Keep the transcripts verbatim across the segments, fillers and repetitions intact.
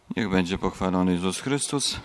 Niech będzie pochwalony Jezus Chrystus.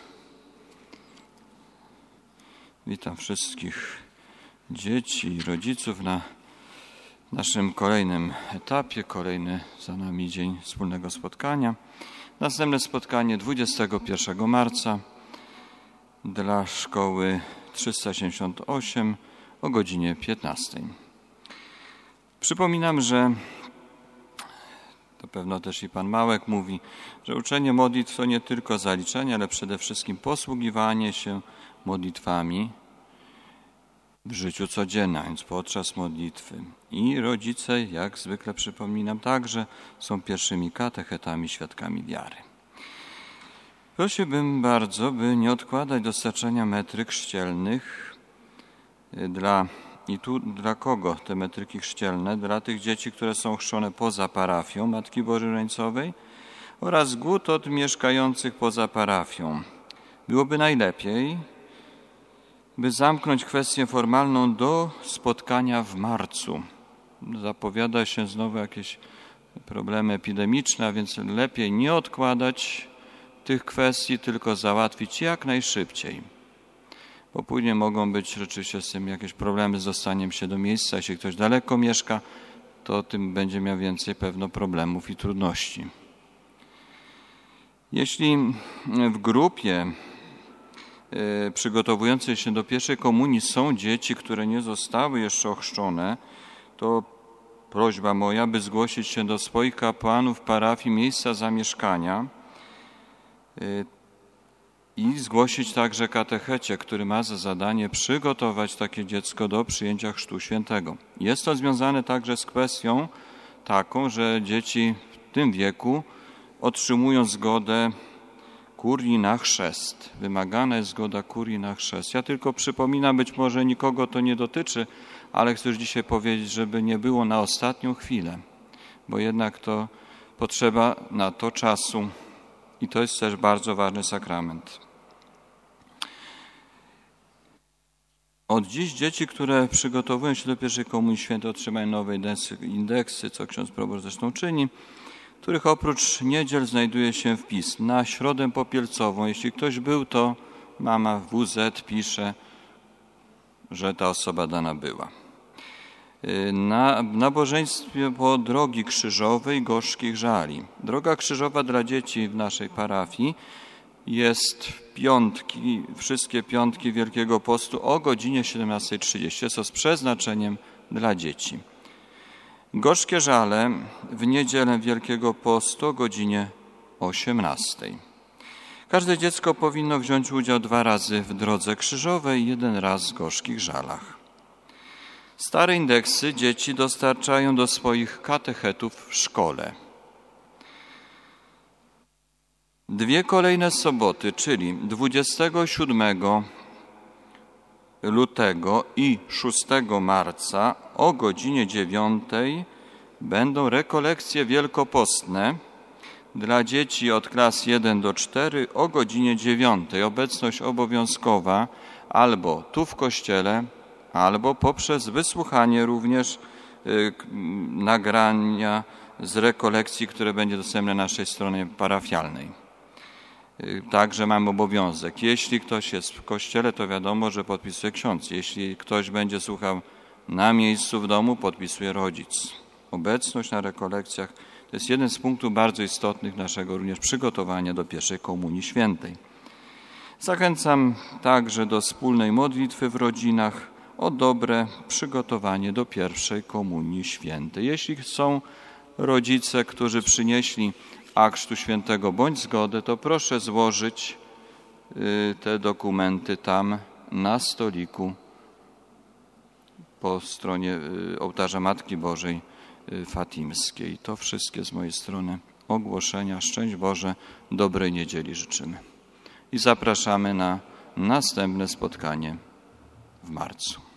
Witam wszystkich dzieci i rodziców na naszym kolejnym etapie. Kolejny za nami dzień wspólnego spotkania. Następne spotkanie dwudziestego pierwszego marca dla szkoły trzysta siedemdziesiąt osiem o godzinie piętnastej. Przypominam, że to pewno też i Pan Małek mówi, że uczenie modlitw to nie tylko zaliczenie, ale przede wszystkim posługiwanie się modlitwami w życiu codziennym, więc podczas modlitwy. I rodzice, jak zwykle przypominam, także są pierwszymi katechetami, świadkami wiary. Prosiłbym bardzo, by nie odkładać dostarczania metryk chrzcielnych dla I tu dla kogo te metryki chrzcielne? Dla tych dzieci, które są chrzczone poza parafią Matki Bożej Różańcowej oraz głód od mieszkających poza parafią. Byłoby najlepiej, by zamknąć kwestię formalną do spotkania w marcu. Zapowiada się znowu jakieś problemy epidemiczne, a więc lepiej nie odkładać tych kwestii, tylko załatwić jak najszybciej. Bo później mogą być rzeczywiście z tym jakieś problemy z dostaniem się do miejsca. Jeśli ktoś daleko mieszka, to tym będzie miał więcej pewno problemów i trudności. Jeśli w grupie y, przygotowującej się do pierwszej komunii są dzieci, które nie zostały jeszcze ochrzczone, to prośba moja, by zgłosić się do swoich kapłanów parafii miejsca zamieszkania y, i zgłosić także katechecie, który ma za zadanie przygotować takie dziecko do przyjęcia Chrztu Świętego. Jest to związane także z kwestią taką, że dzieci w tym wieku otrzymują zgodę kurii na chrzest. Wymagana jest zgoda kurii na chrzest. Ja tylko przypominam, być może nikogo to nie dotyczy, ale chcę już dzisiaj powiedzieć, żeby nie było na ostatnią chwilę, bo jednak to potrzeba na to czasu. I to jest też bardzo ważny sakrament. Od dziś dzieci, które przygotowują się do pierwszej komunii świętej, otrzymają nowe indeksy, indeksy, co ksiądz proboszcz zresztą czyni, których oprócz niedziel znajduje się wpis na środę popielcową. Jeśli ktoś był, to mama w W Z pisze, że ta osoba dana była. Na nabożeństwie po drogi krzyżowej Gorzkich Żali. Droga krzyżowa dla dzieci w naszej parafii jest w piątki, wszystkie piątki Wielkiego Postu o godzinie siedemnastej trzydzieści, co z przeznaczeniem dla dzieci. Gorzkie Żale w niedzielę Wielkiego Postu o godzinie osiemnastej. Każde dziecko powinno wziąć udział dwa razy w drodze krzyżowej, jeden raz w Gorzkich Żalach. Stare indeksy dzieci dostarczają do swoich katechetów w szkole. Dwie kolejne soboty, czyli dwudziestego siódmego lutego i szóstego marca o godzinie dziewiątej będą rekolekcje wielkopostne dla dzieci od klas jeden do czterech o godzinie dziewiątej. Obecność obowiązkowa albo tu w kościele, albo poprzez wysłuchanie również y, nagrania z rekolekcji, które będzie dostępne na naszej stronie parafialnej. Y, także mamy obowiązek. Jeśli ktoś jest w kościele, to wiadomo, że podpisuje ksiądz. Jeśli ktoś będzie słuchał na miejscu w domu, podpisuje rodzic. Obecność na rekolekcjach to jest jeden z punktów bardzo istotnych naszego również przygotowania do pierwszej komunii świętej. Zachęcam także do wspólnej modlitwy w rodzinach o dobre przygotowanie do pierwszej komunii świętej. Jeśli są rodzice, którzy przynieśli akt Chrztu Świętego bądź zgodę, to proszę złożyć te dokumenty tam na stoliku po stronie ołtarza Matki Bożej Fatimskiej. To wszystkie z mojej strony ogłoszenia. Szczęść Boże, dobrej niedzieli życzymy. I zapraszamy na następne spotkanie w marcu.